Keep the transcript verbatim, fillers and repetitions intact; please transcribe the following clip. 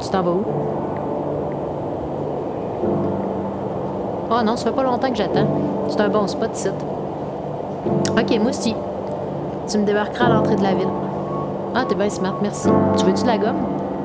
Tu t'en vas où? Oh non, ça fait pas longtemps que j'attends. C'est un bon spot ici. Ok, moi aussi. Tu me débarqueras à l'entrée de la ville. Ah, t'es bien smart, merci. Tu veux-tu de la gomme?